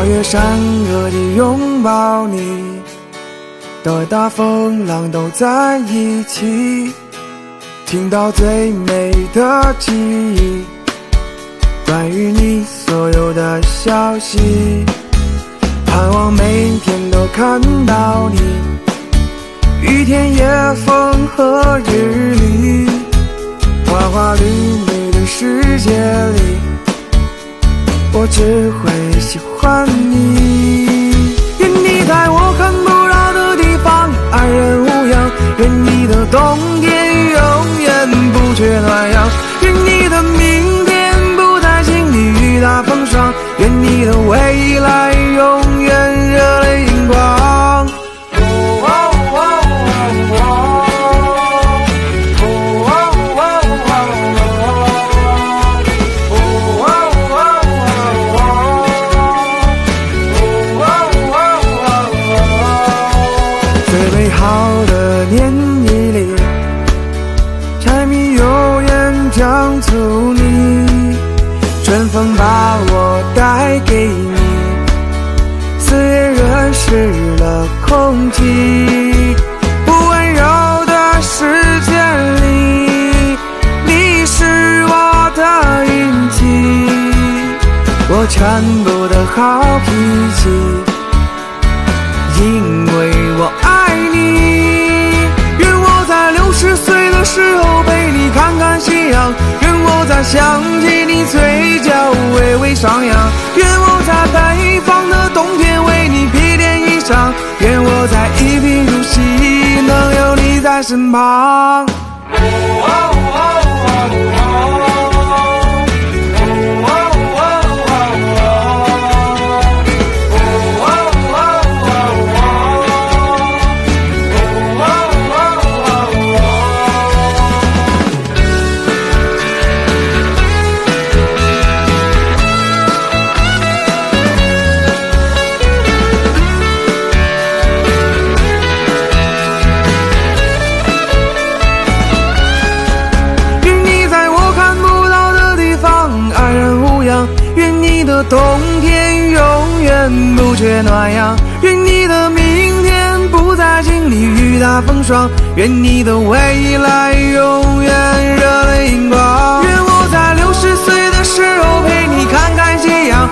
越山河地拥抱你，大大风浪都在一起，听到最美的记忆，关于你所有的消息，盼望每天都看到你，雨天夜风和日丽，花花绿绿的世界里，我只会喜欢你。愿你在我看不到的地方安然无恙，愿你的冬天永远不缺暖阳，愿你的明天不再经历雨打风霜，愿你的未来永远热泪盈光。最美好的年纪里，柴米油盐酱醋泥，春风把我带给你，四月润湿了空气，不温柔的世界里，你是我的运气，我全部的好脾气，因为我爱你。愿我在60岁的时候陪你看看夕阳，愿我在想起你嘴角微微上扬，愿我在北方的冬天为你披件衣裳，愿我在一贫如洗能有你在身旁。愿你的冬天永远不缺暖阳，愿你的明天不再经历雨打风霜，愿你的未来永远热泪盈光。愿我在60岁的时候陪你看看夕阳，